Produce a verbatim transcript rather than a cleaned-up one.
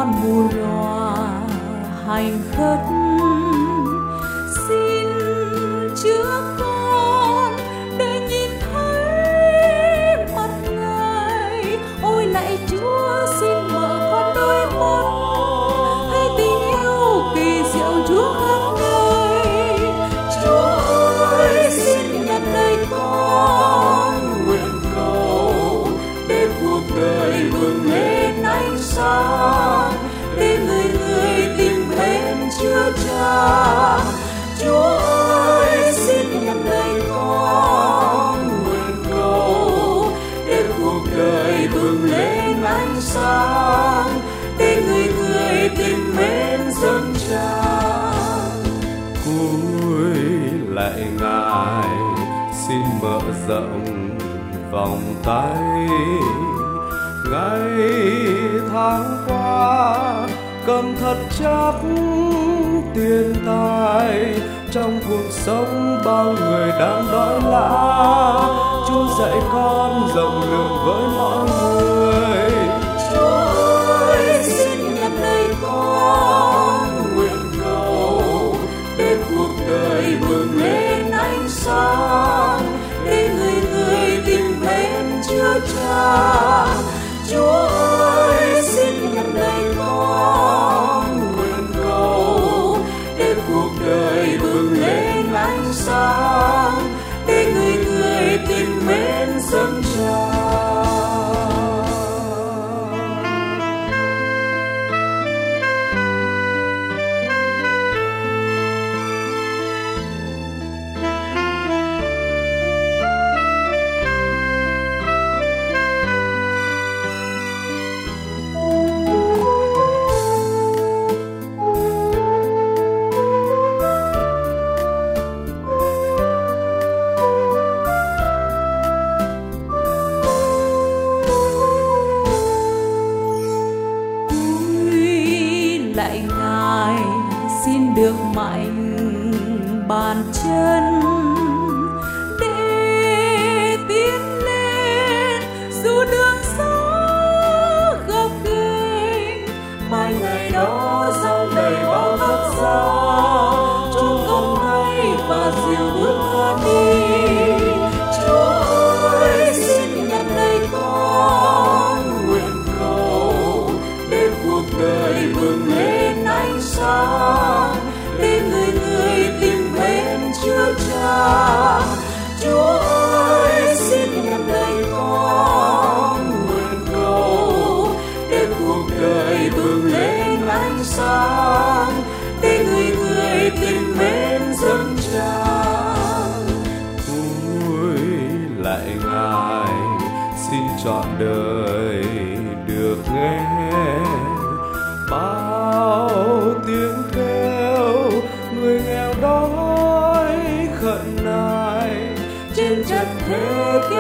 con mù loà hành khất. Xin chữa con để nhìn thấy mặt Ngài. Ôi lạy Chúa, xin mở con đôi mắt, hay tình yêu kỳ diệu Chúa khắp nơi. Chúa ơi, xin nhận lời con, nguyện cầu để cuộc đời bừng lên ánh sáng, để người người tìm đến Chúa Cha. Chúa ơi, xin nhận lời con, nguyện cầu để cuộc đời bừng lên ánh sáng, để người người tìm đến dân Cha. Cúi lạy Ngài, xin mở rộng vòng tay. Ngày tháng qua cầm thật chắc tiền tài, trong cuộc sống bao người đang đói lạ. Chúa dạy con rộng lượng với mọi người. Chúa ơi, xin nhận lời con, nguyện cầu để cuộc đời bừng lên ánh sáng, để người người tìm đến Chúa Cha. Chúa ơi, xin nhận lời con, nguyện cầu để cuộc đời bừng lên ánh sáng, để người người tìm đến dân Cha. Lạy Ngài, xin được mạnh bàn chân để tiến lên, dù đường xa gập ghềnh. Mai ngày đó dòng đầy bao thất giá, Chúa không hay và dìu bước con đi. Chúa ơi, xin nhận lời con, nguyện cầu để cuộc đời bừng lên ánh sáng, để người người tìm đến Chúa Cha. Chúa ơi, xin nhận lời con, nguyện cầu để cuộc đời bừng lên ánh sáng, để người người tìm đến dân Cha. Cúi lạy Ngài, xin trọn đời được nghe bao tiếng kêu người nghèo đói khẩn nài trên trần thế